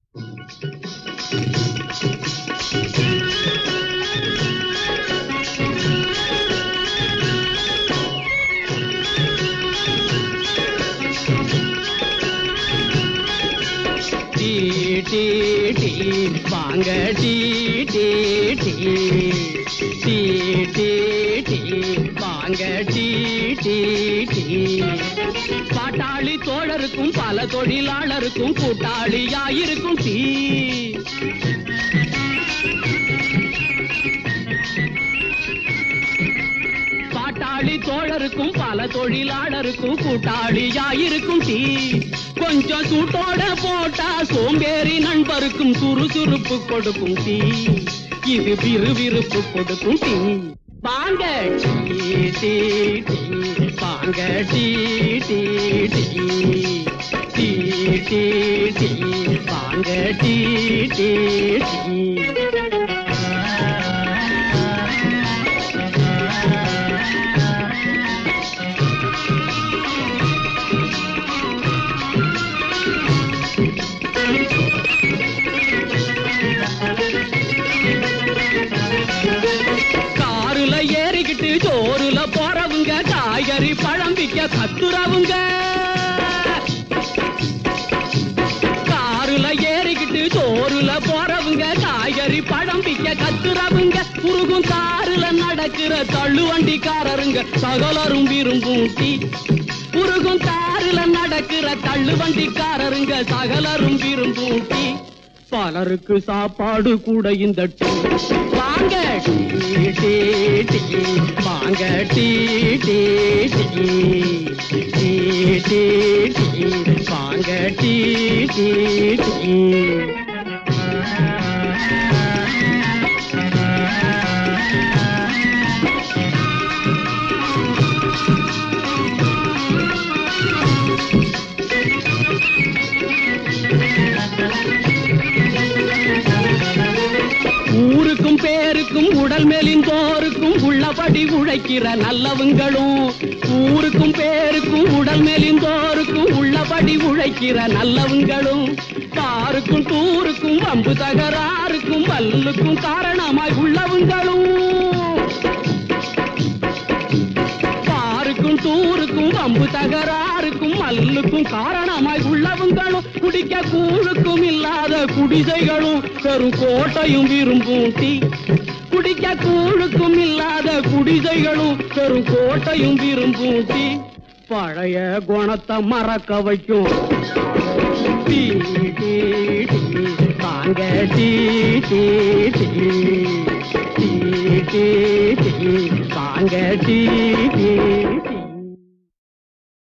tea tea வாங்க tea tea tea tea tea tea வாங்க tea tea tea பாட்டாளி தோழருக்கும் பல தொழிலாளருக்கும் கூட்டாளியாயிருக்கும் டீ பாட்டாளி தோழருக்கும் பல தொழிலாளருக்கும் கூட்டாளியாயிருக்கும் டீ கொஞ்சம் சூட்டோட போட்டா சோம்பேறி நண்பருக்கும் சுறுசுறுப்பு கொடுக்கும் டீ இது விறுவிறுப்பு கொடுக்கும் டீ வாங்க டீ டீ டீ வாங்க tea tea tea tea tea tea வாங்க டீ டீ டீ காருல ஏறிக்கிட்டு சோறுல போறவங்க காய்கறி பழம் விக்க கத்துறவங்க காருல ஏறிக்கிட்டு சோறுல போறவங்க காய்கறி பழம் விக்க கத்துறவங்க குறுகும் காருல நடக்கிற தள்ளு வண்டிக்காரருங்க சகலரும் விரும்பும் டீ குறுகும் காருல நடக்கிற தள்ளு வண்டிக்காரருங்க சகலரும் விரும்பும் டீ பலருக்கு சாப்பாடு கூட இந்த டீ வாங்க டீ டீ டீ வாங்க tea tea tea tea tea tea வாங்க டீ டீ டீ ஊருக்கும் பேருக்கும் உடல் மேலின் போருக்கும் உள்ளபடி உழைக்கிற நல்லவங்களும் ஊருக்கும் பேருக்கும் உடல் மேலின் போருக்கும் உள்ளபடி உழைக்கிற நல்லவங்களும் காருக்கும் டூருக்கும் வம்பு தகராறுக்கும் மல்லுக்கும் காரணமாய் உள்ளவங்களும் காருக்கும் டூருக்கும் வம்பு தகராறுக்கும் மல்லுக்கும் காரணமாய் உள்ளவங்களும் குடிக்க கூழுக்கும் இல்லாத குடிசைகளும் பெரும் கோட்டையும் விரும்பும் டீ குடிக்க கூழுக்கும் இல்லாத குடிசைகளும் பெரும் கோட்டையும் விரும்பும் டீ பழைய குணத்தை மறக்க வைக்கும் டீ டீ டீ வாங்க tea tea tea tea tea tea வாங்க டீ டீ டீ